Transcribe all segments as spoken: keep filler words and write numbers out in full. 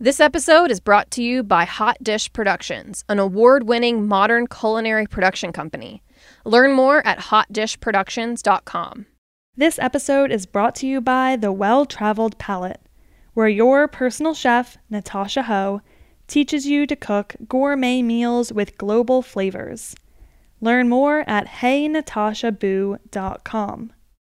This episode is brought to you by Hot Dish Productions, an award-winning modern culinary production company. Learn more at hot dish productions dot com. This episode is brought to you by The Well-Traveled Palate, where your personal chef, Natasha Ho, teaches you to cook gourmet meals with global flavors. Learn more at hey natasha boo dot com.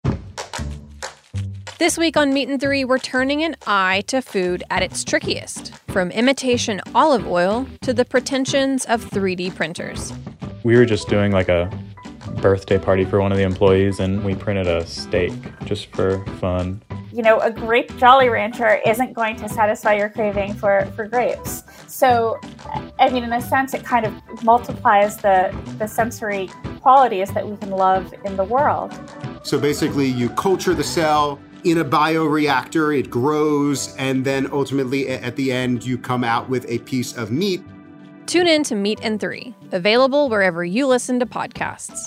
This week on Meat and Three, we're turning an eye to food at its trickiest, from imitation olive oil to the pretensions of three D printers. We were just doing like a birthday party for one of the employees, and we printed a steak just for fun. You know, a grape Jolly Rancher isn't going to satisfy your craving for, for grapes. So, I mean, in a sense, it kind of multiplies the, the sensory qualities that we can love in the world. So basically, you culture the cell in a bioreactor, it grows, and then ultimately at the end, you come out with a piece of meat. Tune in to Meat and Three, available wherever you listen to podcasts.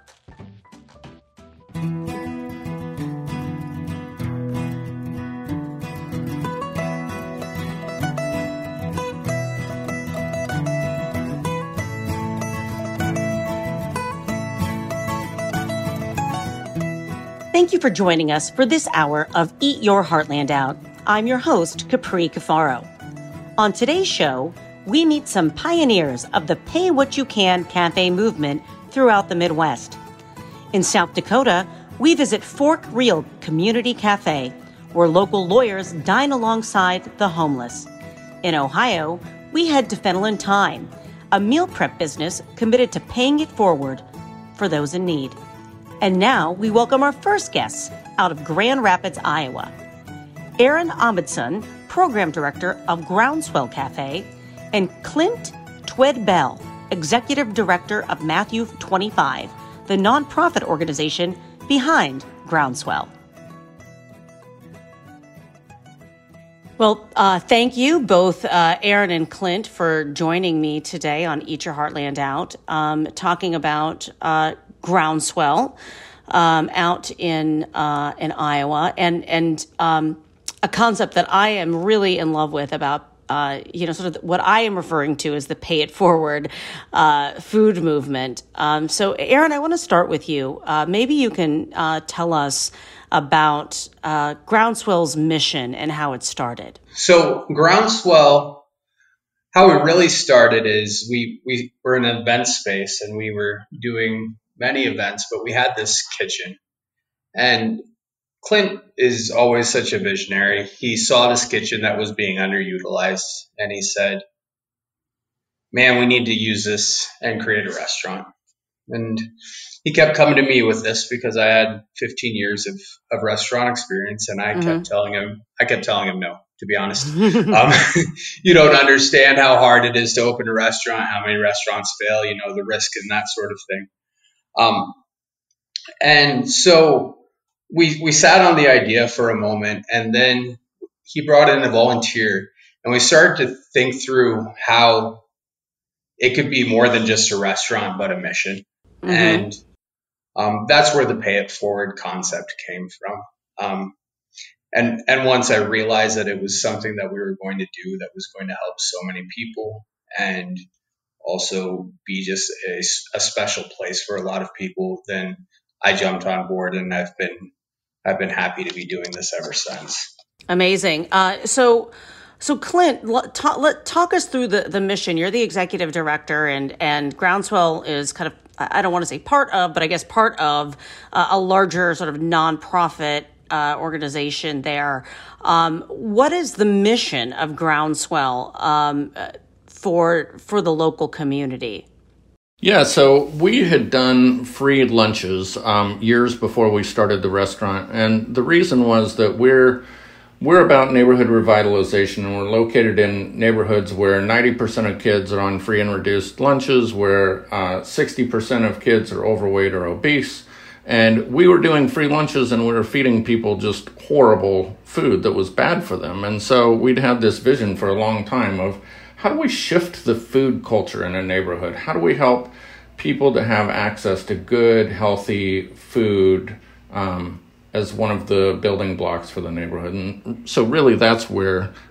Thank you for joining us for this hour of Eat Your Heartland Out. I'm your host, Capri Cafaro. On today's show, we meet some pioneers of the Pay What You Can cafe movement throughout the Midwest. In South Dakota, we visit Fork Real Community Cafe, where local lawyers dine alongside the homeless. In Ohio, we head to Fenelon Thyme, a meal prep business committed to paying it forward for those in need. And now we welcome our first guests out of Grand Rapids, Iowa. Aaron Amundson, Program Director of Groundswell Cafe, and Clint Twed-Bell, Executive Director of Matthew twenty-five, the nonprofit organization behind Groundswell. Well, uh, thank you both, uh, Aaron and Clint, for joining me today on Eat Your Heartland Out, um, talking about uh, Groundswell um, out in uh, in Iowa, and and um, a concept that I am really in love with about uh, you know sort of what I am referring to as the pay it forward uh, food movement. Um, so, Aaron, I want to start with you. Uh, maybe you can uh, tell us about uh, Groundswell's mission and how it started. So, Groundswell, how it really started is we we were in an event space and we were doing many events, but we had this kitchen. And Clint is always such a visionary. He saw this kitchen that was being underutilized, and he said, man, we need to use this and create a restaurant. And he kept coming to me with this because I had fifteen years of, of restaurant experience, and I mm-hmm. kept telling him, I kept telling him no, to be honest. um, you don't understand how hard it is to open a restaurant, how many restaurants fail, you know, the risk and that sort of thing. Um, and so we, we sat on the idea for a moment, and then he brought in a volunteer, and we started to think through how it could be more than just a restaurant, but a mission. Mm-hmm. And, um, that's where the pay it forward concept came from. Um, and, and once I realized that it was something that we were going to do that was going to help so many people and also be just a, a special place for a lot of people, then I jumped on board, and I've been I've been happy to be doing this ever since. Amazing. Uh, so, so Clint, let, talk, let, talk us through the, the mission. You're the executive director, and and Groundswell is kind of, I don't want to say part of, but I guess part of uh, a larger sort of nonprofit uh, organization there. Um, what is the mission of Groundswell Um, for for the local community? Yeah, so we had done free lunches um, years before we started the restaurant, and the reason was that we're we're about neighborhood revitalization, and we're located in neighborhoods where ninety percent of kids are on free and reduced lunches, where uh, sixty percent of kids are overweight or obese, and we were doing free lunches and we were feeding people just horrible food that was bad for them. And so we'd had this vision for a long time of, how do we shift the food culture in a neighborhood? How do we help people to have access to good, healthy food um, as one of the building blocks for the neighborhood? And so really that's where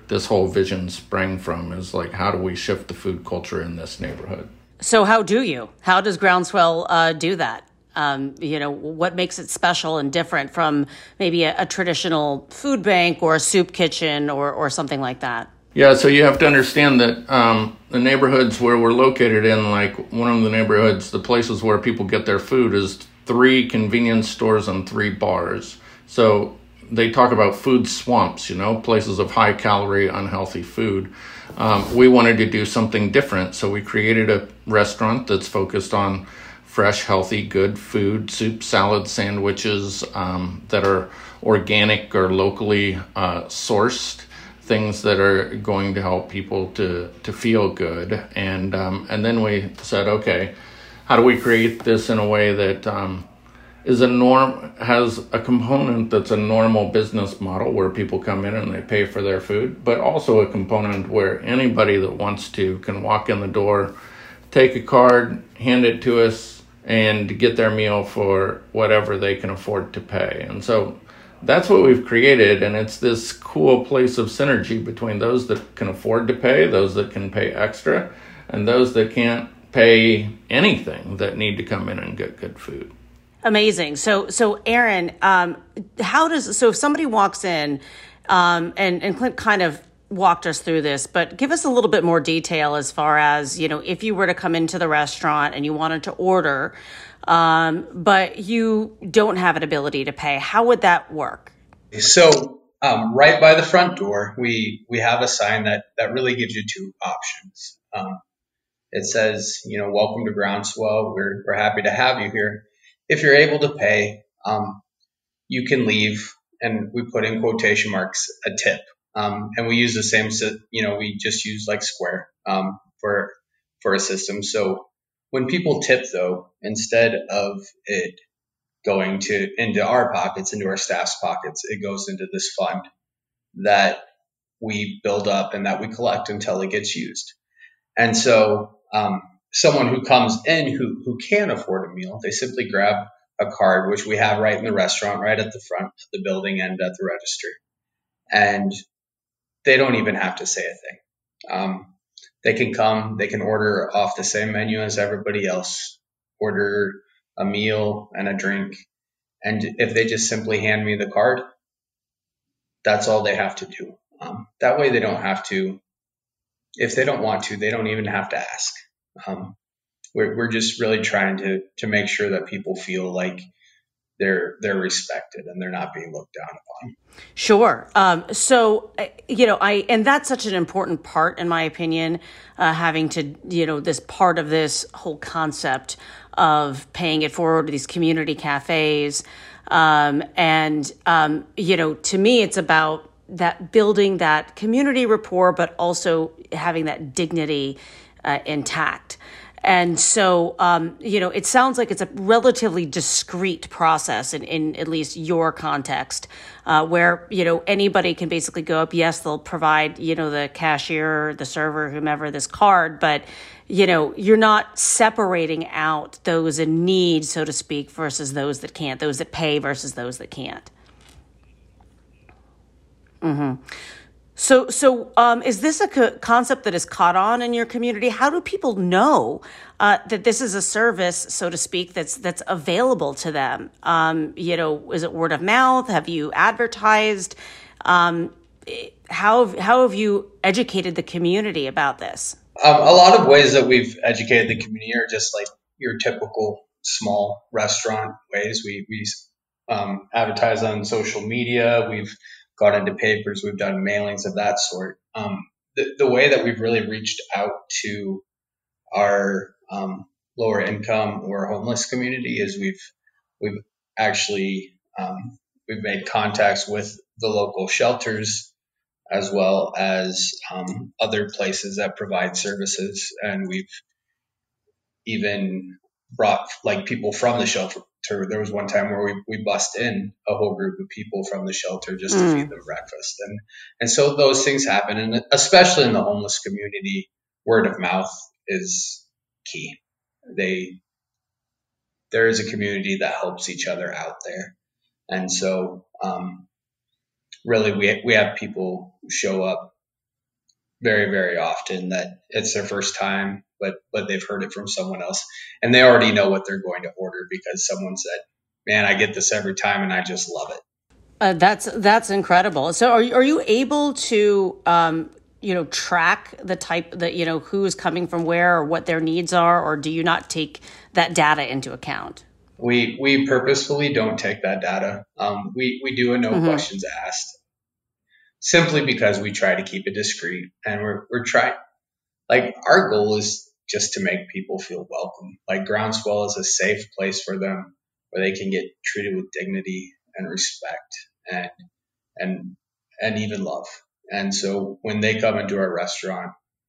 this whole vision sprang from, is like, how do we shift the food culture in this neighborhood? So how do you? How does Groundswell uh, do that? Um, you know, what makes it special and different from maybe a, a traditional food bank or a soup kitchen or, or something like that? Yeah, so you have to understand that um, the neighborhoods where we're located in, like one of the neighborhoods, the places where people get their food is three convenience stores and three bars. So they talk about food swamps, you know, places of high calorie, unhealthy food. Um, we wanted to do something different, so we created a restaurant that's focused on fresh, healthy, good food, soup, salad, sandwiches um, that are organic or locally uh, sourced, things that are going to help people to, to feel good. And um, and then we said, okay, how do we create this in a way that um, is a norm, has a component that's a normal business model where people come in and they pay for their food, but also a component where anybody that wants to can walk in the door, take a card, hand it to us, and get their meal for whatever they can afford to pay. And so that's what we've created, and it's this cool place of synergy between those that can afford to pay, those that can pay extra, and those that can't pay anything that need to come in and get good food. Amazing. So, so Aaron, um, how does, so if somebody walks in, um, and, and Clint kind of walked us through this, but give us a little bit more detail as far as, you know, if you were to come into the restaurant and you wanted to order, um, but you don't have an ability to pay, how would that work? So um, right by the front door, we we have a sign that, that really gives you two options. Um, it says, you know, welcome to Groundswell. We're, we're happy to have you here. If you're able to pay, um, you can leave, and we put in quotation marks, a tip. Um, and we use the same, you know, we just use like Square um, for for a system. So when people tip, though, instead of it going to into our pockets, into our staff's pockets, it goes into this fund that we build up and that we collect until it gets used. And so um, someone who comes in who who can afford a meal, they simply grab a card, which we have right in the restaurant, right at the front of the building and at the register. And they don't even have to say a thing. Um, they can come, they can order off the same menu as everybody else, order a meal and a drink. And if they just simply hand me the card, that's all they have to do. Um, that way they don't have to, if they don't want to, they don't even have to ask. Um, we're, we're just really trying to, to make sure that people feel like they're they're respected and they're not being looked down upon. Sure. Um, so, you know, I, and that's such an important part, in my opinion, uh, having to, you know, this part of this whole concept of paying it forward to these community cafes. Um, and, um, you know, to me, it's about that building that community rapport, but also having that dignity uh, intact. And so, um, you know, it sounds like it's a relatively discreet process in, in at least your context, uh, where, you know, anybody can basically go up. Yes, they'll provide, you know, the cashier, the server, whomever, this card, but, you know, you're not separating out those in need, so to speak, versus those that can't, those that pay versus those that can't. Mm-hmm. So, so um, is this a co- concept that is caught on in your community? How do people know uh, that this is a service, so to speak, that's that's available to them? Um, you know, is it word of mouth? Have you advertised? Um, how how have you educated the community about this? Um, a lot of ways that we've educated the community are just like your typical small restaurant ways. We we um, advertise on social media. We've got into papers, we've done mailings of that sort. Um, the, the way that we've really reached out to our um, lower income or homeless community is we've we've actually um, we've made contacts with the local shelters as well as um, other places that provide services, and we've even brought like people from the shelter. There was one time where we, we bussed in a whole group of people from the shelter just to mm. feed them breakfast. And, and so those things happen. And especially in the homeless community, word of mouth is key. They, there is a community that helps each other out there. And so, um, really we, we have people show up very, very often that it's their first time, but but they've heard it from someone else, and they already know what they're going to order because someone said, "Man, I get this every time, and I just love it." Uh, that's that's incredible. So, are you- are you able to um, you know track the type that you know who's coming from where or what their needs are, or do you not take that data into account? We we purposefully don't take that data. Um, we we do a no Mm-hmm. questions asked, simply because we try to keep it discreet, and we're we're trying. Like, our goal is just to make people feel welcome. Like, Groundswell is a safe place for them where they can get treated with dignity and respect and and and even love. And so when they come into our restaurant,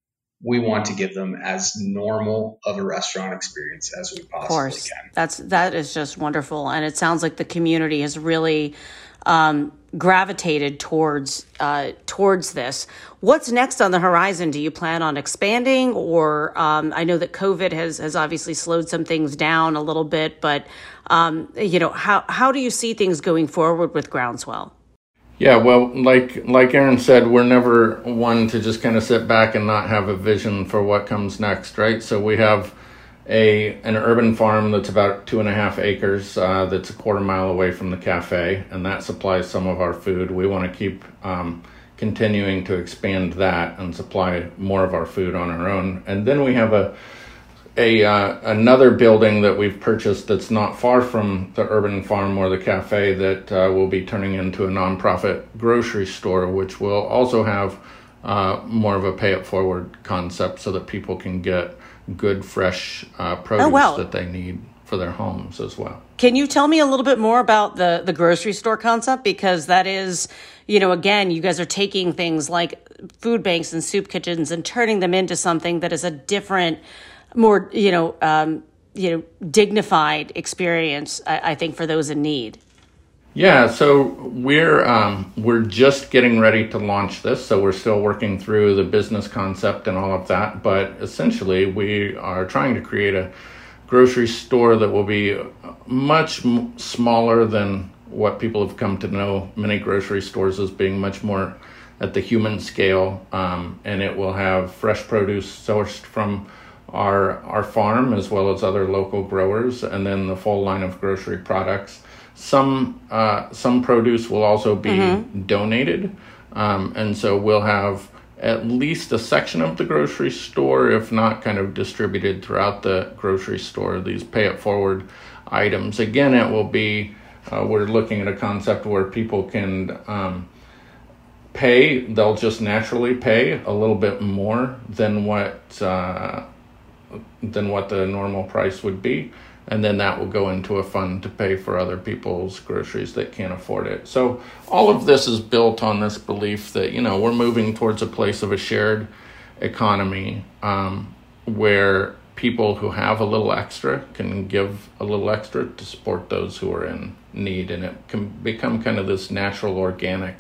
we want to give them as normal of a restaurant experience as we Of possibly course, can. that's that is just wonderful, and it sounds like the community has really um, gravitated towards uh, towards this. What's next on the horizon? Do you plan on expanding, or um, I know that COVID has has obviously slowed some things down a little bit, but um, you know how how do you see things going forward with Groundswell? Yeah, well, like like Aaron said, we're never one to just kind of sit back and not have a vision for what comes next, right? So we have a an urban farm that's about two and a half acres, uh, that's a quarter mile away from the cafe, and that supplies some of our food. We want to keep um, continuing to expand that and supply more of our food on our own. And then we have a a uh, another building that we've purchased that's not far from the urban farm or the cafe that uh, will be turning into a nonprofit grocery store, which will also have uh, more of a pay it forward concept so that people can get good fresh uh, produce Oh, wow. that they need for their homes as well. Can you tell me a little bit more about the, the grocery store concept? Because that is, you know, again, you guys are taking things like food banks and soup kitchens and turning them into something that is a different, more, you know, um, you know, dignified experience, I, I think, for those in need. Yeah, so we're um, we're just getting ready to launch this, so we're still working through the business concept and all of that. But essentially, we are trying to create a grocery store that will be much m- smaller than what people have come to know many grocery stores as being, much more at the human scale, um, and it will have fresh produce sourced from our our farm as well as other local growers, and then the full line of grocery products. Some uh, some produce will also be mm-hmm. donated, um, and so we'll have at least a section of the grocery store, if not kind of distributed throughout the grocery store, these pay it forward items. Again, it will be, uh, we're looking at a concept where people can um, pay, they'll just naturally pay a little bit more than what uh, than what the normal price would be. And then that will go into a fund to pay for other people's groceries that can't afford it. So all of this is built on this belief that, you know, we're moving towards a place of a shared economy, um, where people who have a little extra can give a little extra to support those who are in need. And it can become kind of this natural, organic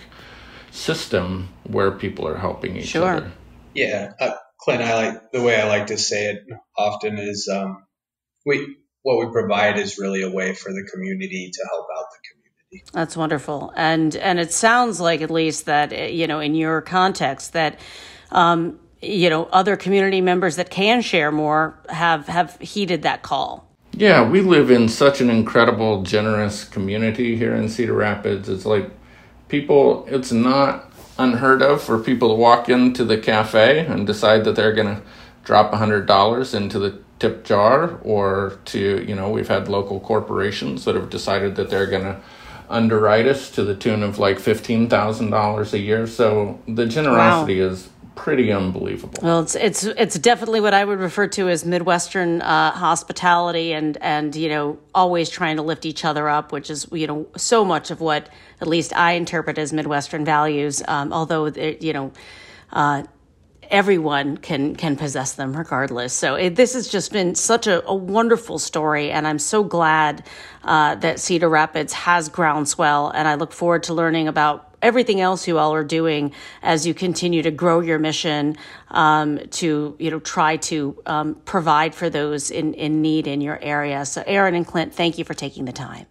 system where people are helping each Sure. other. Yeah, uh, Clint, I like the way I like to say it often is um, we. what we provide is really a way for the community to help out the community. That's wonderful. And and it sounds like, at least, that, you know, in your context, that, um, you know, other community members that can share more have, have heeded that call. Yeah, we live in such an incredible, generous community here in Cedar Rapids. It's like people, it's not unheard of for people to walk into the cafe and decide that they're going to drop one hundred dollars into the tip jar, or to, you know, we've had local corporations that have decided that they're going to underwrite us to the tune of like fifteen thousand dollars a year. So the generosity wow. is pretty unbelievable. Well, it's it's it's definitely what I would refer to as Midwestern uh, hospitality, and and you know, always trying to lift each other up, which is, you know, so much of what at least I interpret as Midwestern values. Um, although it, you know. Uh, everyone can can possess them regardless. So it, this has just been such a, a wonderful story, and I'm so glad uh, that Cedar Rapids has Groundswell, and I look forward to learning about everything else you all are doing as you continue to grow your mission um, to, you know, try to um, provide for those in, in need in your area. So Aaron and Clint, thank you for taking the time.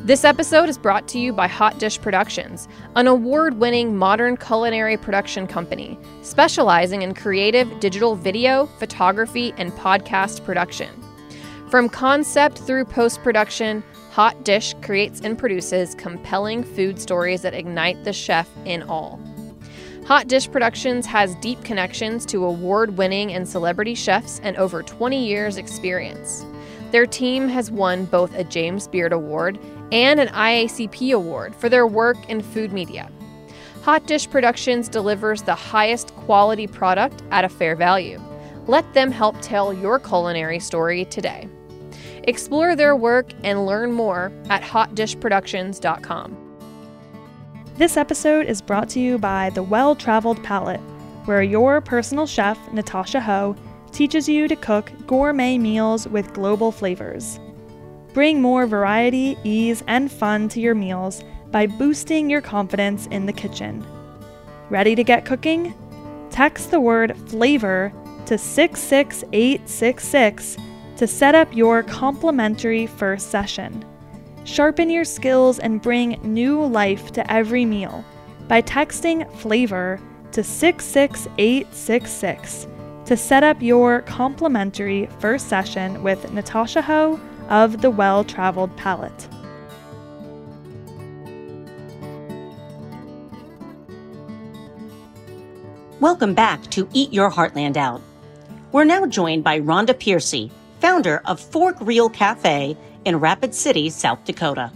This episode is brought to you by Hot Dish Productions, an award-winning modern culinary production company specializing in creative digital video, photography, and podcast production. From concept through post-production, Hot Dish creates and produces compelling food stories that ignite the chef in all. Hot Dish Productions has deep connections to award-winning and celebrity chefs and over twenty years experience. Their team has won both a James Beard Award and an I A C P Award for their work in food media. Hot Dish Productions delivers the highest quality product at a fair value. Let them help tell your culinary story today. Explore their work and learn more at hot dish productions dot com. This episode is brought to you by The Well-Traveled Palate, where your personal chef, Natasha Ho, teaches you to cook gourmet meals with global flavors. Bring more variety, ease, and fun to your meals by boosting your confidence in the kitchen. Ready to get cooking? Text the word flavor to six six eight six six to set up your complimentary first session. Sharpen your skills and bring new life to every meal by texting flavor to six six eight six six to set up your complimentary first session with Natasha Ho of The Well-Traveled Palate. Welcome back to Eat Your Heartland Out. We're now joined by Rhonda Piercy, founder of Fork Real Cafe in Rapid City, South Dakota.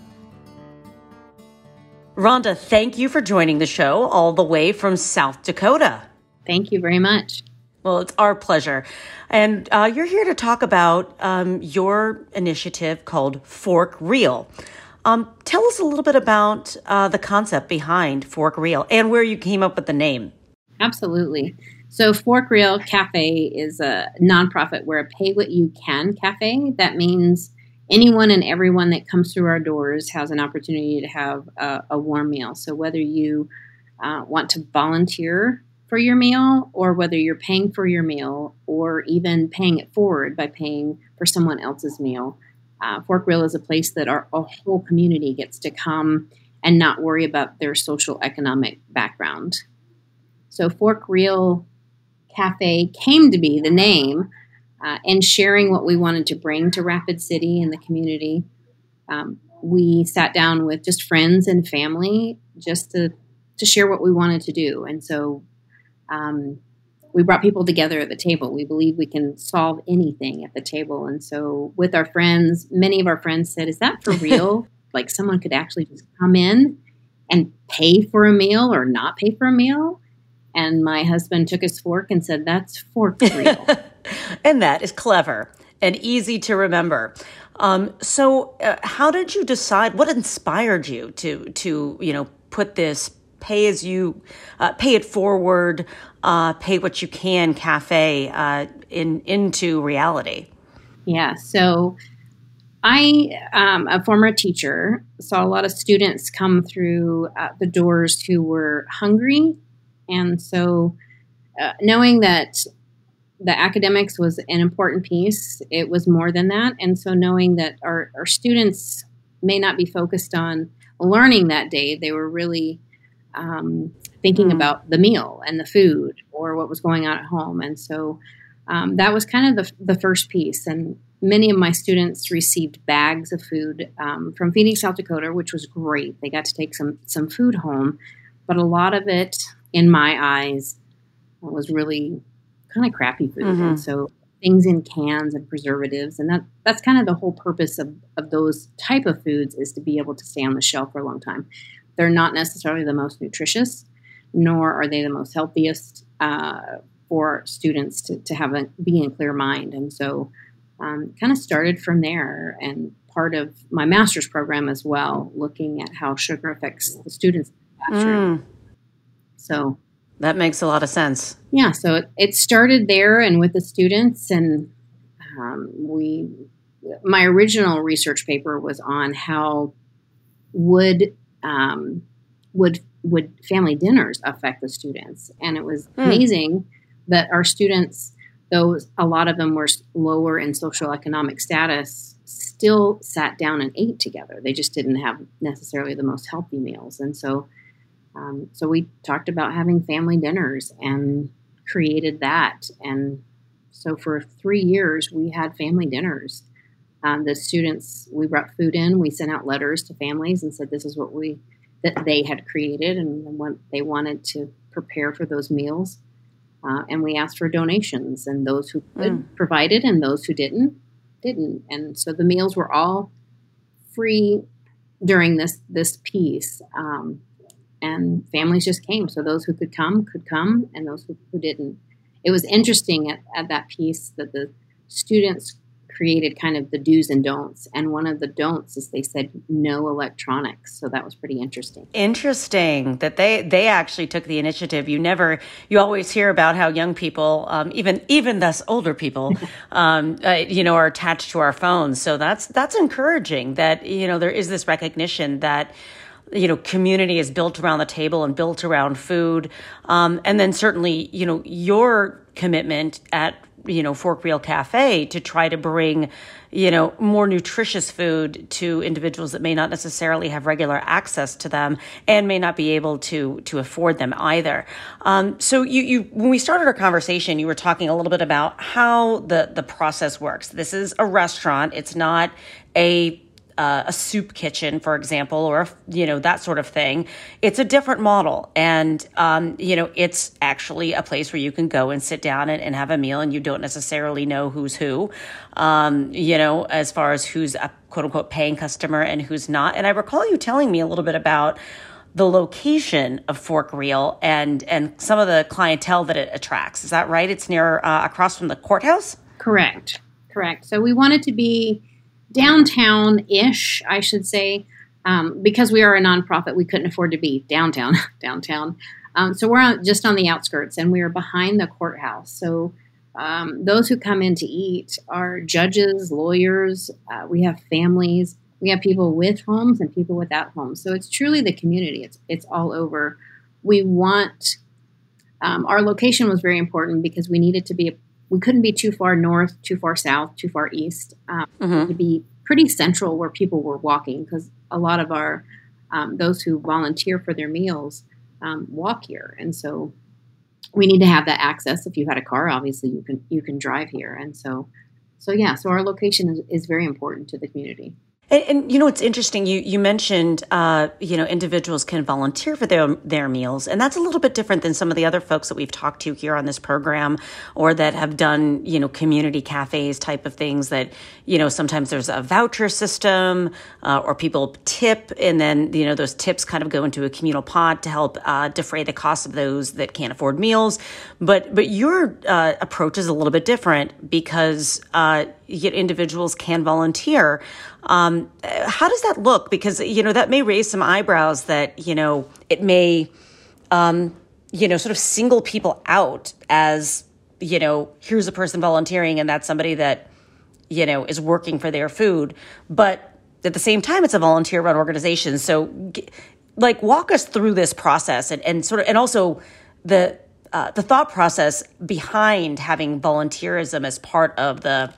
Rhonda, thank you for joining the show all the way from South Dakota. Thank you very much. Well, it's our pleasure. And uh, you're here to talk about um, your initiative called Fork Real. Um, tell us a little bit about uh, the concept behind Fork Real and where you came up with the name. Absolutely. So Fork Real Cafe is a nonprofit. We're a pay what you can cafe. That means anyone and everyone that comes through our doors has an opportunity to have a, a warm meal. So whether you uh, want to volunteer for your meal, or whether you're paying for your meal, or even paying it forward by paying for someone else's meal, uh, Fork Real is a place that our, our whole community gets to come and not worry about their social economic background. So Fork Real Cafe came to be the name, uh, and sharing what we wanted to bring to Rapid City and the community. Um, we sat down with just friends and family just to, to share what we wanted to do. And so um, we brought people together at the table. We believe we can solve anything at the table. And so with our friends, many of our friends said, is that for real? Like someone could actually just come in and pay for a meal or not pay for a meal? And my husband took his fork and said, that's Fork Real. And that is clever and easy to remember. Um, so uh, how did you decide, what inspired you to, to you know, put this pay as you, uh, pay it forward, uh, pay what you can cafe uh, in into reality? Yeah, so I, um, a former teacher, saw a lot of students come through uh, the doors who were hungry. And so uh, knowing that the academics was an important piece, it was more than that. And so knowing that our, our students may not be focused on learning that day, they were really um, thinking mm. about the meal and the food or what was going on at home. And so um, that was kind of the, the first piece. And many of my students received bags of food um, from Feeding South Dakota, which was great. They got to take some some food home, but a lot of it, in my eyes, was really kind of crappy food. Mm-hmm. And so things in cans and preservatives. And that that's kind of the whole purpose of, of those type of foods, is to be able to stay on the shelf for a long time. They're not necessarily the most nutritious, nor are they the most healthiest uh, for students to, to have a, be in a clear mind. And so um, kind of started from there, and part of my master's program as well, looking at how sugar affects the students' classroom. Mm. So that makes a lot of sense. Yeah. So it, it started there and with the students, and um, we, my original research paper was on how would, um, would, would family dinners affect the students. And it was hmm. amazing that our students, though a lot of them were lower in socioeconomic status, still sat down and ate together. They just didn't have necessarily the most healthy meals. And so, um, so we talked about having family dinners and created that. And so for three years, we had family dinners. Um, the students, we brought food in, we sent out letters to families and said, this is what we, that they had created and what they wanted to prepare for those meals. Uh, and we asked for donations, and those who could mm. provided, and those who didn't, didn't. And so the meals were all free during this, this piece. Um, and families just came. So those who could come could come, and those who, who didn't. It was interesting at, at that piece that the students created kind of the do's and don'ts. And one of the don'ts is they said no electronics. So that was pretty interesting. Interesting that they, they actually took the initiative. You never, you always hear about how young people, um, even, even thus older people, um, uh, you know, are attached to our phones. So that's, that's encouraging that, you know, there is this recognition that, you know, community is built around the table and built around food. Um, and then certainly, you know, your commitment at, you know, Fork Reel Cafe to try to bring, you know, more nutritious food to individuals that may not necessarily have regular access to them and may not be able to to afford them either. Um, so you, you, when we started our conversation, you were talking a little bit about how the, the process works. This is a restaurant. It's not a Uh, a soup kitchen, for example, or, you know, that sort of thing. It's a different model. And, um, you know, it's actually a place where you can go and sit down and, and have a meal, and you don't necessarily know who's who, um, you know, as far as who's a quote unquote paying customer and who's not. And I recall you telling me a little bit about the location of Fork Reel and, and some of the clientele that it attracts. Is that right? It's near, uh, across from the courthouse? Correct. Correct. So we wanted to be downtown-ish, I should say, um, because we are a nonprofit, we couldn't afford to be downtown, downtown. Um, so we're on, just on the outskirts, and we are behind the courthouse. So um, those who come in to eat are judges, lawyers. Uh, we have families. We have people with homes and people without homes. So it's truly the community. It's it's all over. We want um, our location was very important because we needed to be a We couldn't be too far north, too far south, too far east. Um, mm-hmm. To be pretty central where people were walking, because a lot of our um, those who volunteer for their meals um, walk here, and so we need to have that access. If you had a car, obviously you can you can drive here, and so so yeah. So our location is, is very important to the community. And, and you know, it's interesting. You you mentioned, uh, you know, individuals can volunteer for their their meals, and that's a little bit different than some of the other folks that we've talked to here on this program, or that have done, you know, community cafes type of things. That, you know, sometimes there's a voucher system, uh, or people tip, and then, you know, those tips kind of go into a communal pot to help uh, defray the cost of those that can't afford meals. But but your uh, approach is a little bit different because uh, individuals can volunteer. Um, how does that look? Because, you know, that may raise some eyebrows that, you know, it may, um, you know, sort of single people out as, you know, here's a person volunteering and that's somebody that, you know, is working for their food. But at the same time, it's a volunteer run organization. So like, walk us through this process and, and sort of, and also the, uh, the thought process behind having volunteerism as part of the,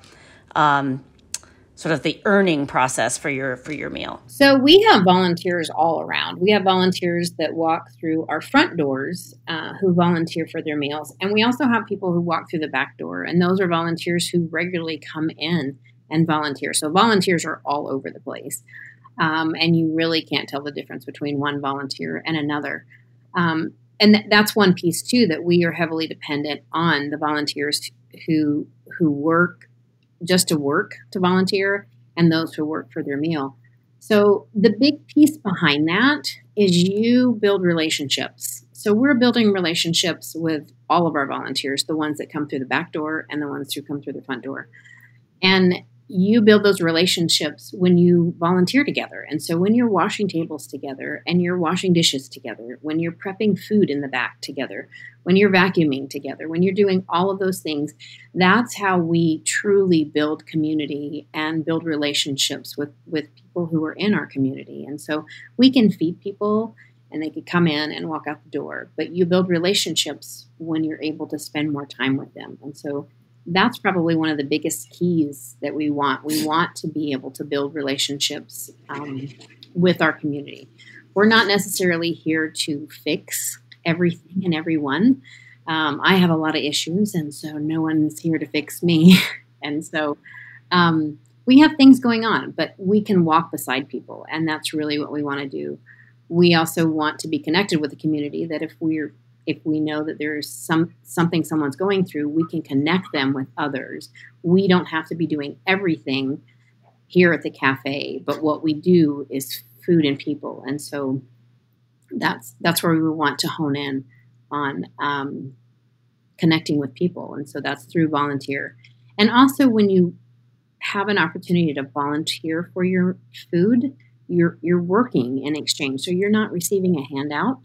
um, sort of the earning process for your for your meal. So we have volunteers all around. We have volunteers that walk through our front doors uh, who volunteer for their meals. And we also have people who walk through the back door. And those are volunteers who regularly come in and volunteer. So volunteers are all over the place. Um, and you really can't tell the difference between one volunteer and another. Um, and th- that's one piece, too, that we are heavily dependent on the volunteers who who work just to work to volunteer and those who work for their meal. So the big piece behind that is you build relationships. So we're building relationships with all of our volunteers, the ones that come through the back door and the ones who come through the front door. And you build those relationships when you volunteer together. And so when you're washing tables together and you're washing dishes together, when you're prepping food in the back together, when you're vacuuming together, when you're doing all of those things, that's how we truly build community and build relationships with, with people who are in our community. And so we can feed people and they could come in and walk out the door, but you build relationships when you're able to spend more time with them. And so that's probably one of the biggest keys that we want. We want to be able to build relationships um, with our community. We're not necessarily here to fix everything and everyone. Um, I have a lot of issues, and so no one's here to fix me. And so um, we have things going on, but we can walk beside people, and that's really what we want to do. We also want to be connected with the community, that if we're if we know that there's some something someone's going through, we can connect them with others. We don't have to be doing everything here at the cafe, but what we do is food and people. And so that's that's where we want to hone in on um, connecting with people. And so that's through volunteer. And also when you have an opportunity to volunteer for your food, you're you're working in exchange. So you're not receiving a handout.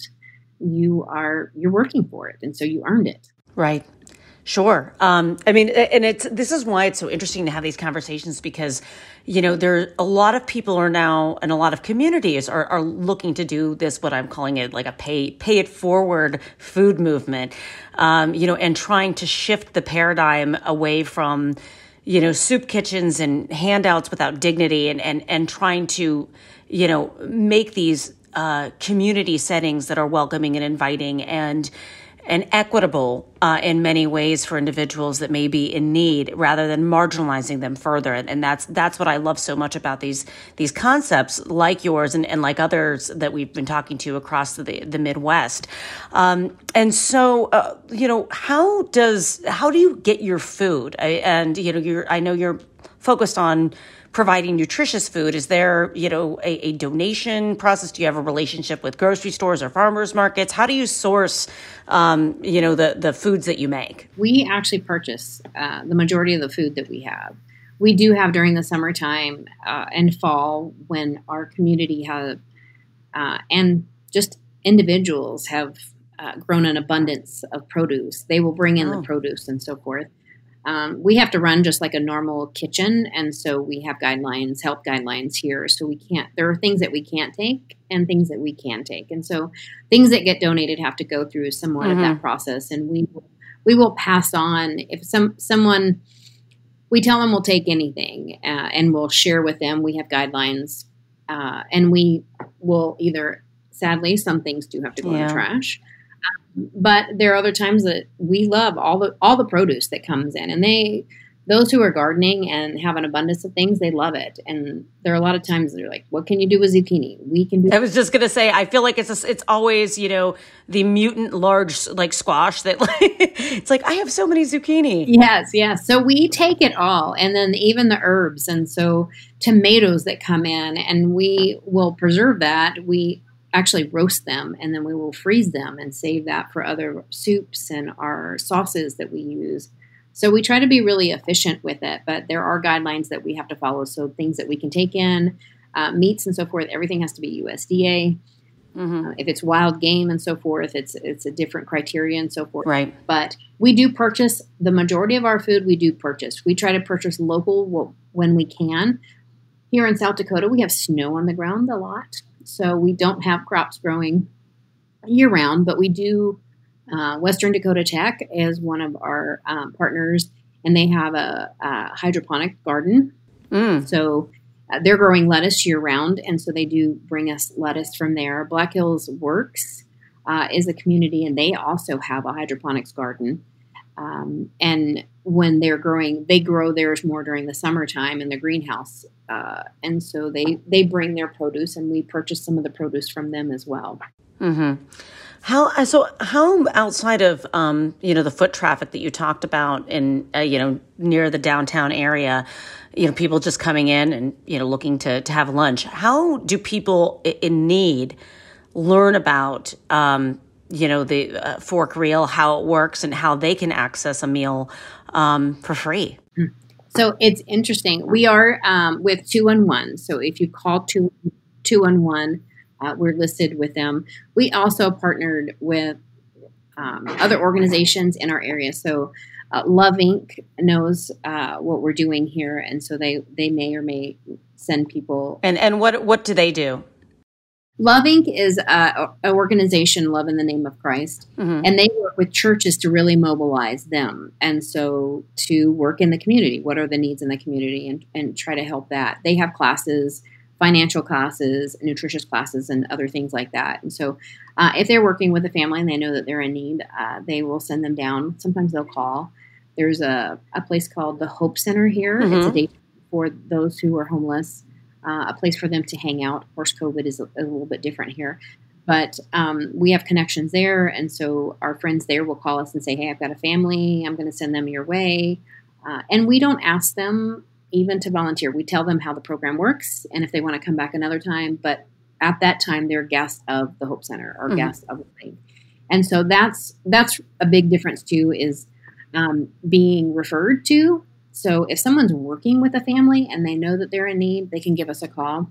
You are you're working for it, and so you earned it. Right. Sure. Um, I mean, and it's this is why it's so interesting to have these conversations, because, you know, there a lot of people are now, and a lot of communities are, are looking to do this, what I'm calling it like a pay pay it forward food movement, um, you know, and trying to shift the paradigm away from, you know, soup kitchens and handouts without dignity, and and and trying to, you know, make these uh, community settings that are welcoming and inviting and and equitable uh, in many ways for individuals that may be in need, rather than marginalizing them further. And, and that's that's what I love so much about these these concepts like yours and, and like others that we've been talking to across the, the Midwest. Um, and so, uh, you know, how does how do you get your food? I, and you know, you're I know you're focused on providing nutritious food. Is there, you know, a, a donation process? Do you have a relationship with grocery stores or farmers markets? How do you source, um, you know, the, the foods that you make? We actually purchase uh, the majority of the food that we have. We do have during the summertime uh, and fall, when our community have, uh, and just individuals have uh, grown an abundance of produce. They will bring in oh. the produce and so forth. Um, we have to run just like a normal kitchen, and so we have guidelines, health guidelines here. So we can't, there are things that we can't take and things that we can take. And so things that get donated have to go through somewhat mm-hmm. of that process. And we we will pass on, if some someone, we tell them we'll take anything uh, and we'll share with them. We have guidelines uh, and we will either, sadly, some things do have to go yeah. in the trash. But there are other times that we love all the all the produce that comes in, and they those who are gardening and have an abundance of things, they love it. And there are a lot of times they're like, "What can you do with zucchini?" We can do. I was just gonna say, I feel like it's a, it's always, you know, the mutant large like squash that like it's like, I have so many zucchini. Yes, yes. So we take it all, and then even the herbs, and so tomatoes that come in, and we will preserve that. We actually roast them, and then we will freeze them and save that for other soups and our sauces that we use. So we try to be really efficient with it, but there are guidelines that we have to follow. So things that we can take in, uh, meats and so forth, everything has to be U S D A. Mm-hmm. Uh, if it's wild game and so forth, it's it's a different criteria and so forth. Right. But we do purchase the majority of our food. We do purchase. We try to purchase local when we can. Here in South Dakota, we have snow on the ground a lot. So we don't have crops growing year round, but we do. Uh, Western Dakota Tech is one of our um, partners, and they have a, a hydroponic garden. Mm. So uh, they're growing lettuce year round, and so they do bring us lettuce from there. Black Hills Works uh, is a community, and they also have a hydroponics garden. Um, and when they're growing, they grow theirs more during the summertime in the greenhouse. Uh, and so they, they bring their produce, and we purchase some of the produce from them as well. Mm-hmm. How, so how outside of, um, you know, the foot traffic that you talked about in, uh, you know, near the downtown area, you know, people just coming in and, you know, looking to, to have lunch, how do people in need learn about, um, you know, the uh, Fork Reel, how it works and how they can access a meal um, for free? So it's interesting. We are um, with two one one. So if you call two one one, uh, we're listed with them. We also partnered with um, other organizations in our area. So uh, Love Incorporated knows uh, what we're doing here. And so they, they may or may send people. And and what what do they do? Love Incorporated is an organization, Love in the Name of Christ, mm-hmm. and they work with churches to really mobilize them. And so to work in the community, what are the needs in the community, and, and try to help that. They have classes, financial classes, nutritious classes, and other things like that. And so uh, if they're working with a family and they know that they're in need, uh, they will send them down. Sometimes they'll call. There's a, a place called the Hope Center here. Mm-hmm. It's a day for those who are homeless. Uh, a place for them to hang out. Of course, COVID is a, a little bit different here, but um, we have connections there. And so our friends there will call us and say, hey, I've got a family. I'm going to send them your way. Uh, and we don't ask them even to volunteer. We tell them how the program works and if they want to come back another time. But at that time, they're guests of the Hope Center or mm-hmm. guests of the thing. And so that's that's a big difference, too, is um, being referred to. So if someone's working with a family and they know that they're in need, they can give us a call.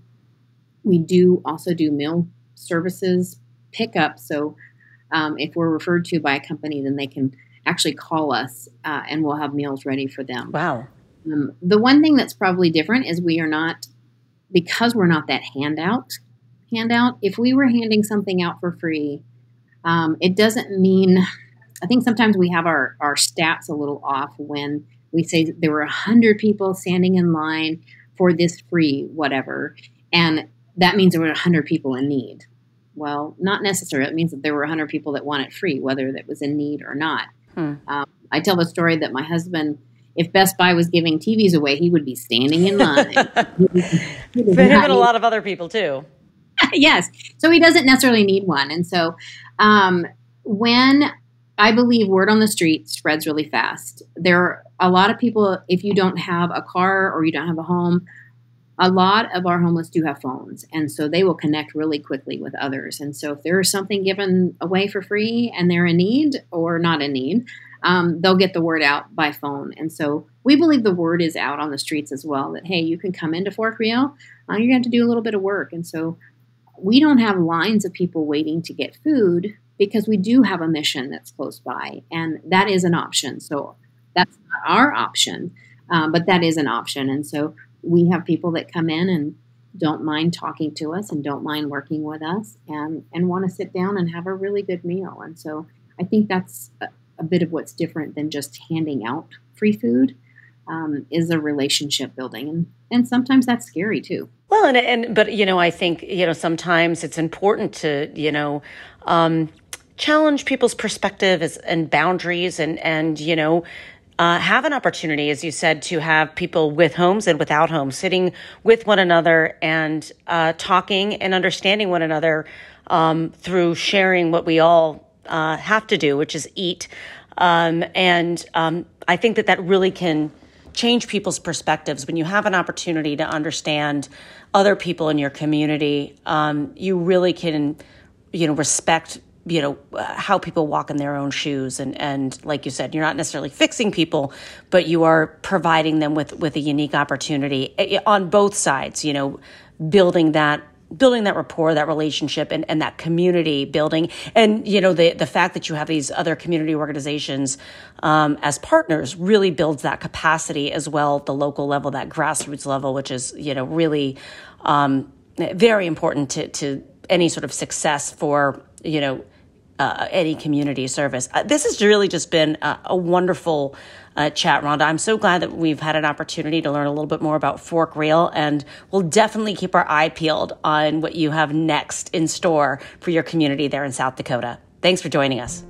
We do also do meal services pickup. So um, if we're referred to by a company, then they can actually call us uh, and we'll have meals ready for them. Wow. Um, the one thing that's probably different is we are not, because we're not that handout, handout, if we were handing something out for free, um, it doesn't mean, I think sometimes we have our, our stats a little off when we say there were one hundred people standing in line for this free whatever, and that means there were one hundred people in need. Well, not necessarily. It means that there were one hundred people that want it free, whether that was in need or not. Hmm. Um, I tell the story that my husband, if Best Buy was giving T Vs away, he would be standing in line. he was, he was For him and a lot of other people, too. Yes. So he doesn't necessarily need one. And so um, when I believe word on the street spreads really fast. There are a lot of people, if you don't have a car or you don't have a home, a lot of our homeless do have phones. And so they will connect really quickly with others. And so if there is something given away for free and they're in need or not in need, um, they'll get the word out by phone. And so we believe the word is out on the streets as well, that, hey, you can come into Fort Creel, uh, you're going to have to do a little bit of work. And so we don't have lines of people waiting to get food, because we do have a mission that's close by, and that is an option. So that's not our option, um, but that is an option. And so we have people that come in and don't mind talking to us and don't mind working with us and, and want to sit down and have a really good meal. And so I think that's a, a bit of what's different than just handing out free food, um, is a relationship building. And, and sometimes that's scary too. Well, and, and, but, you know, I think, you know, sometimes it's important to, you know, um, challenge people's perspectives and boundaries and, and you know, uh, have an opportunity, as you said, to have people with homes and without homes sitting with one another and uh, talking and understanding one another um, through sharing what we all uh, have to do, which is eat. Um, and um, I think that that really can change people's perspectives. When you have an opportunity to understand other people in your community, um, you really can, you know, respect you know, uh, how people walk in their own shoes. And, and like you said, you're not necessarily fixing people, but you are providing them with, with a unique opportunity on both sides, you know, building that, building that rapport, that relationship and, and that community building. And, you know, the, the fact that you have these other community organizations um, as partners really builds that capacity as well at the local level, that grassroots level, which is, you know, really um, very important to, to any sort of success for, you know, Uh, any community service. Uh, this has really just been a, a wonderful uh, chat, Rhonda. I'm so glad that we've had an opportunity to learn a little bit more about Fort Creel, and we'll definitely keep our eye peeled on what you have next in store for your community there in South Dakota. Thanks for joining us.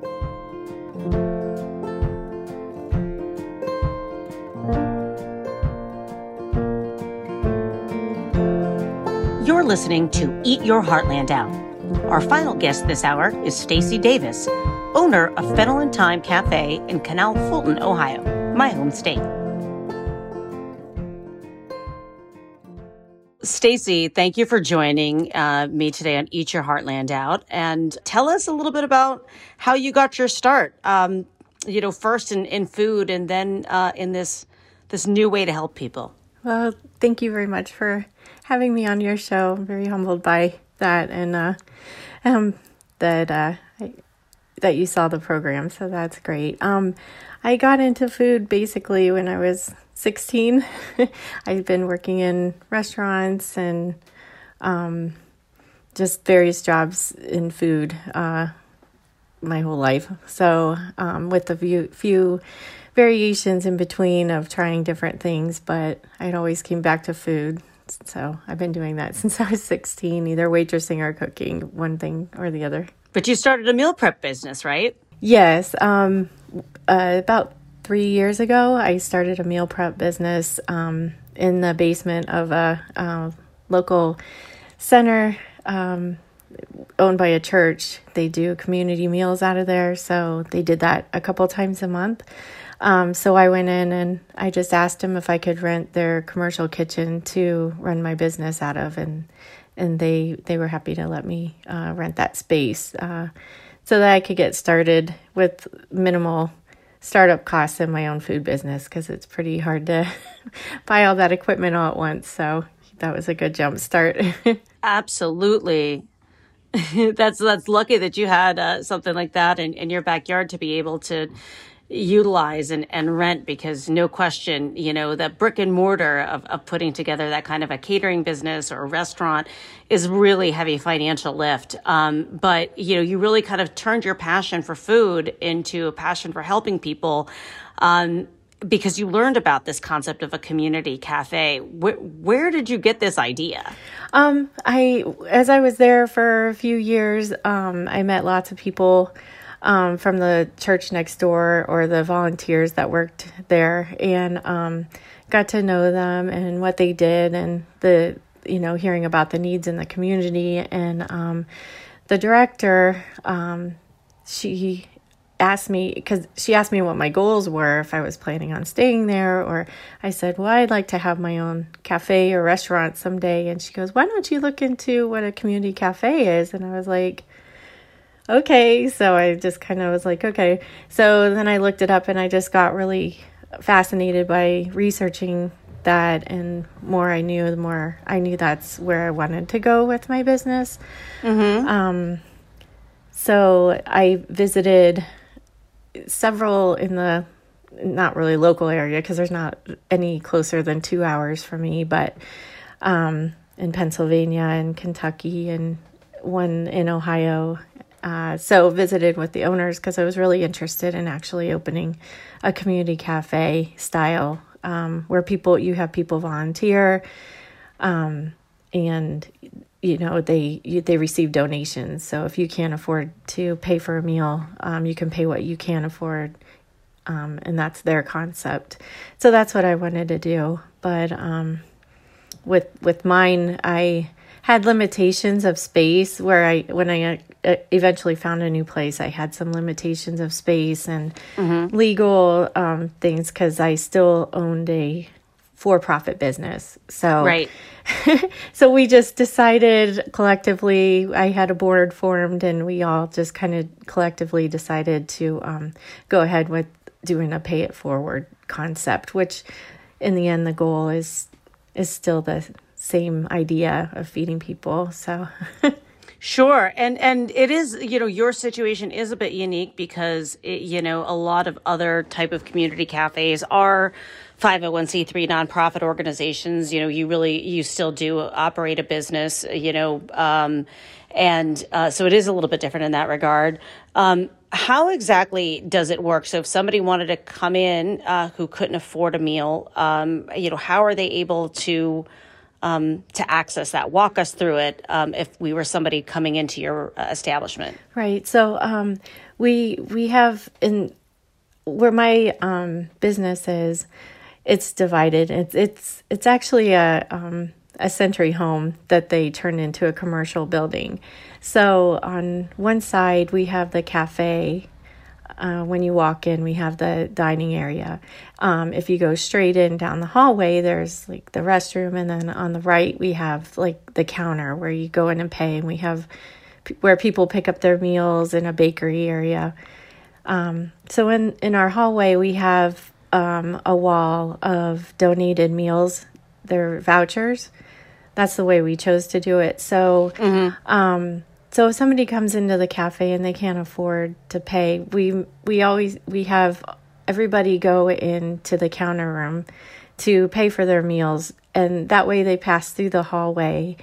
You're listening to Eat Your Heartland Out. Our final guest this hour is Stacy Davis, owner of Fennel and Thyme Cafe in Canal Fulton, Ohio, my home state. Stacy, thank you for joining uh, me today on Eat Your Heartland Out, and tell us a little bit about how you got your start. Um, you know, first in, in food, and then uh, in this this new way to help people. Well, thank you very much for having me on your show. I'm very humbled by that, and uh, um, that uh, I, that you saw the program, so that's great. Um, I got into food basically when I was sixteen. I've been working in restaurants and um, just various jobs in food uh, my whole life. So um, with a few, few variations in between of trying different things, but I'd always came back to food. So I've been doing that since I was sixteen, either waitressing or cooking, one thing or the other. But you started a meal prep business, right? Yes. Um, uh, about three years ago, I started a meal prep business um, in the basement of a uh, local center um, owned by a church. They do community meals out of there. So they did that a couple times a month. Um, so I went in and I just asked them if I could rent their commercial kitchen to run my business out of. And and they, they were happy to let me uh, rent that space uh, so that I could get started with minimal startup costs in my own food business, because it's pretty hard to buy all that equipment all at once. So that was a good jump start. Absolutely. that's that's lucky that you had uh, something like that in, in your backyard to be able to utilize and, and rent, because no question, you know, that brick and mortar of, of putting together that kind of a catering business or a restaurant is really heavy financial lift. Um, but, you know, you really kind of turned your passion for food into a passion for helping people um, because you learned about this concept of a community cafe. Where, where did you get this idea? Um, I, as I was there for a few years, um, I met lots of people Um, from the church next door or the volunteers that worked there, and um, got to know them and what they did, and the, you know, hearing about the needs in the community. And um, the director, um, she asked me, because she asked me what my goals were, if I was planning on staying there, or I said, well, I'd like to have my own cafe or restaurant someday. And she goes, why don't you look into what a community cafe is? And I was like, okay. So I just kind of was like, okay. So then I looked it up and I just got really fascinated by researching that. And more I knew, the more I knew that's where I wanted to go with my business. Mm-hmm. Um, so I visited several in the not really local area, because there's not any closer than two hours for me, but um, in Pennsylvania and Kentucky, and one in Ohio. Uh, so visited with the owners because I was really interested in actually opening a community cafe style um, where people, you have people volunteer um, and, you know, they you, they receive donations. So if you can't afford to pay for a meal, um, you can pay what you can afford. Um, and that's their concept. So that's what I wanted to do. But um, with with mine, I had limitations of space where I, when I uh, eventually found a new place, I had some limitations of space and mm-hmm. legal um, things, because I still owned a for-profit business. So, right. So we just decided collectively, I had a board formed, and we all just kind of collectively decided to um, go ahead with doing a pay it forward concept, which in the end, the goal is is still the same idea of feeding people. So sure. And and it is, you know, your situation is a bit unique because, it, you know, a lot of other type of community cafes are five oh one c three nonprofit organizations. You know, you really, you still do operate a business, you know, um, and uh, so it is a little bit different in that regard. Um, how exactly does it work? So if somebody wanted to come in uh, who couldn't afford a meal, um, you know, how are they able to Um, to access that? Walk us through it um, if we were somebody coming into your uh, establishment. Right. So um, we we have, in where my um, business is, it's divided. It's it's it's actually a um, a Century home that they turned into a commercial building. So on one side we have the cafe. Uh, when you walk in, we have the dining area. Um, if you go straight in down the hallway, there's like the restroom. And then on the right, we have like the counter where you go in and pay. And we have p- where people pick up their meals in a bakery area. Um, so in, in our hallway, we have um, a wall of donated meals. They're vouchers. That's the way we chose to do it. So, mm-hmm. um, So if somebody comes into the cafe and they can't afford to pay, we we always we have everybody go into the counter room to pay for their meals, and that way they pass through the hallway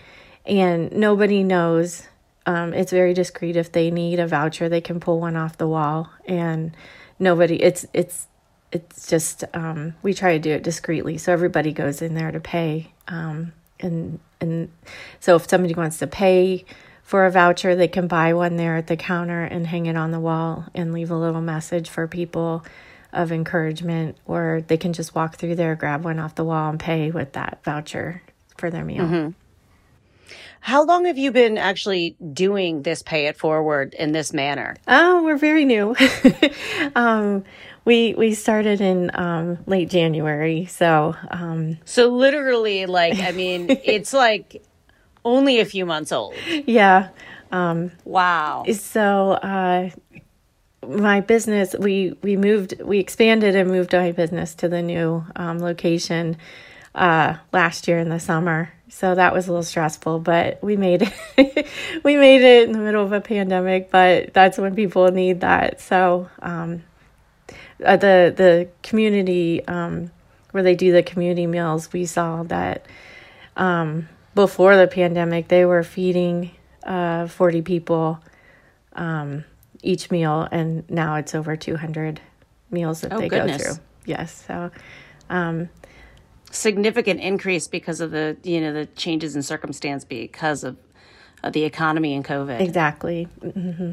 and nobody knows. Um, it's very discreet. If they need a voucher, they can pull one off the wall, and nobody. It's it's it's just um, we try to do it discreetly, so everybody goes in there to pay. Um, and and so if somebody wants to pay for a voucher, they can buy one there at the counter and hang it on the wall and leave a little message for people of encouragement, or they can just walk through there, grab one off the wall, and pay with that voucher for their meal. Mm-hmm. How long have you been actually doing this Pay It Forward in this manner? Oh, we're very new. um, we we started in um, late January, so um, so literally, like, I mean, it's like only a few months old. Yeah. Um, wow. So uh, my business, we we moved, we expanded and moved my business to the new um, location uh, last year in the summer. So that was a little stressful, but we made it. we made it in the middle of a pandemic, but that's when people need that. So um, uh, the the community um, where they do the community meals, we saw that um, before the pandemic, they were feeding uh, forty people um, each meal, and now it's over two hundred meals that oh, they goodness. go through. Yes, so. Um, significant increase because of the, you know, the changes in circumstance because of, of the economy and COVID. Exactly. Mm-hmm.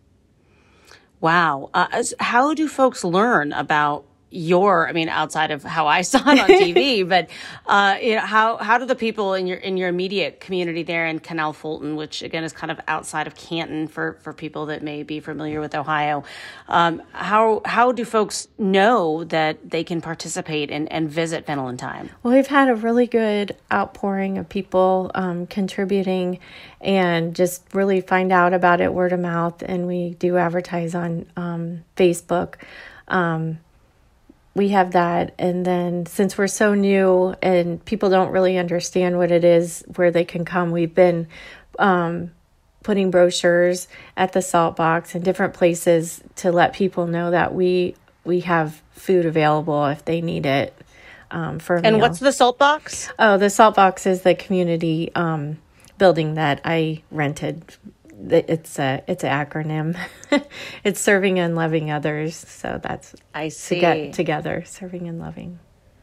Wow. Uh, how do folks learn about your, I mean, outside of how I saw it on T V, but, uh, you know, how, how do the people in your, in your immediate community there in Canal Fulton, which again is kind of outside of Canton for, for people that may be familiar with Ohio, um, how, how do folks know that they can participate and, and visit Fennel in Time? Well, we've had a really good outpouring of people, um, contributing and just really find out about it word of mouth. And we do advertise on, um, Facebook, um, we have that. And then since we're so new and people don't really understand what it is, where they can come, we've been um, putting brochures at the Salt Box and different places to let people know that we we have food available if they need it um, for a And meal. what's the Salt Box? Oh, the Salt Box is the community um, building that I rented. It's a it's an acronym. It's serving and loving others. So that's I see. To get together, serving and loving.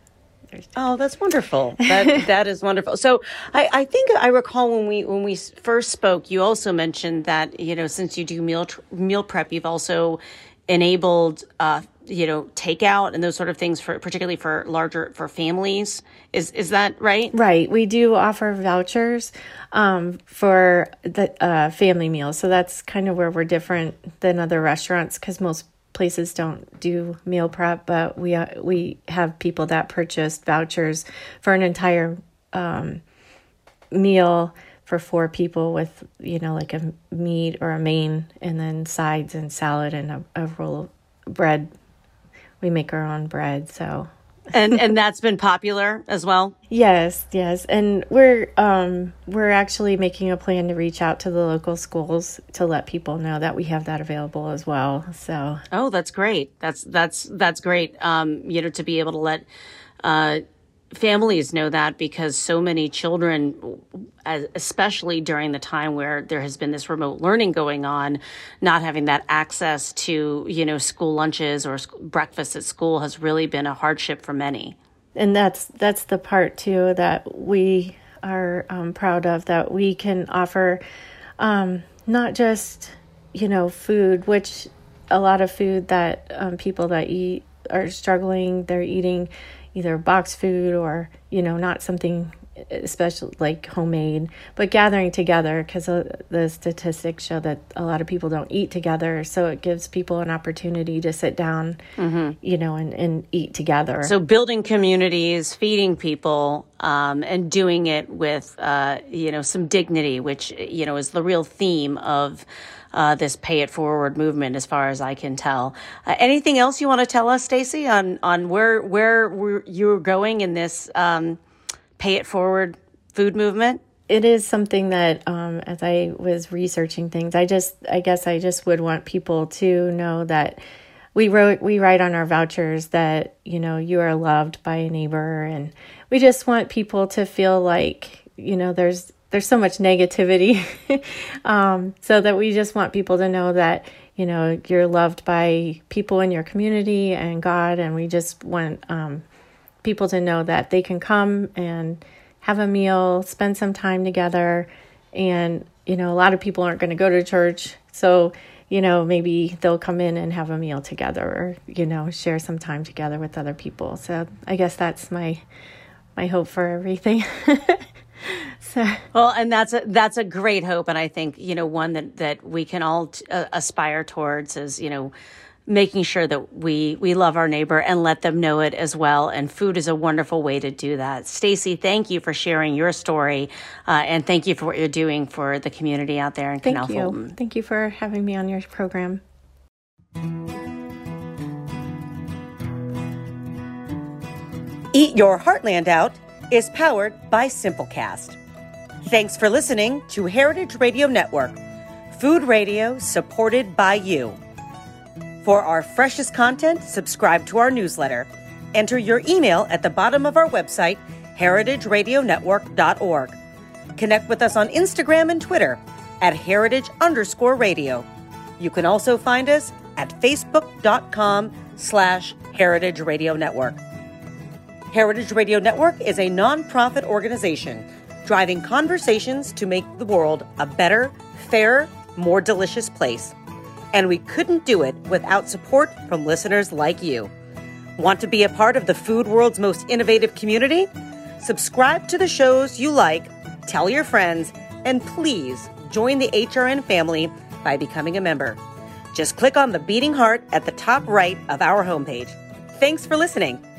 Oh, that's wonderful. That that is wonderful. So I, I think I recall when we when we first spoke, you also mentioned that, you know, since you do meal meal prep, you've also enabled uh, you know, takeout and those sort of things for particularly for larger for families. Is is that right? Right. We do offer vouchers um, for the uh, family meals. So that's kind of where we're different than other restaurants, because most places don't do meal prep, but we uh, we have people that purchase vouchers for an entire um, meal for four people with, you know, like a meat or a main, and then sides and salad and a, a roll of bread. We make our own bread, so. and and that's been popular as well? Yes, yes. And we're um we're actually making a plan to reach out to the local schools to let people know that we have that available as well. So. Oh, that's great. That's that's that's great. Um, you know, to be able to let uh families know that, because so many children, especially during the time where there has been this remote learning going on, not having that access to, you know, school lunches or breakfast at school has really been a hardship for many. And that's that's the part too that we are um, proud of, that we can offer um, not just, you know, food, which a lot of food that um, people that eat are struggling. They're eating either box food or, you know, not something special like homemade, but gathering together, because uh, the statistics show that a lot of people don't eat together. So it gives people an opportunity to sit down, mm-hmm. you know, and, and eat together. So building communities, feeding people, um, and doing it with, uh, you know, some dignity, which, you know, is the real theme of Uh, this Pay It Forward movement, as far as I can tell. Uh, anything else you want to tell us, Stacy, on on where where we're, you're going in this um, Pay It Forward food movement? It is something that, um, as I was researching things, I just, I guess I just would want people to know that we wrote, we write on our vouchers that, you know, you are loved by a neighbor, and we just want people to feel like, you know, there's there's so much negativity. um, so that we just want people to know that, you know, you're loved by people in your community and God. And we just want um, people to know that they can come and have a meal, spend some time together. And, you know, a lot of people aren't going to go to church. So, you know, maybe they'll come in and have a meal together, or, you know, share some time together with other people. So I guess that's my my hope for everything. So. Well, and that's a that's a great hope, and I think, you know, one that that we can all t- uh, aspire towards is, you know, making sure that we we love our neighbor and let them know it as well. And food is a wonderful way to do that. Stacy, thank you for sharing your story, uh, and thank you for what you're doing for the community out there in Thank Canal you. Fulton. Thank you for having me on your program. Eat Your Heartland Out is powered by Simplecast. Thanks for listening to Heritage Radio Network, food radio supported by you. For our freshest content, subscribe to our newsletter. Enter your email at the bottom of our website, heritage radio network dot org. Connect with us on Instagram and Twitter at heritage underscore radio. You can also find us at facebook.com slash heritage radio network. Heritage Radio Network is a nonprofit organization driving conversations to make the world a better, fairer, more delicious place. And we couldn't do it without support from listeners like you. Want to be a part of the food world's most innovative community? Subscribe to the shows you like, tell your friends, and please join the H R N family by becoming a member. Just click on the beating heart at the top right of our homepage. Thanks for listening.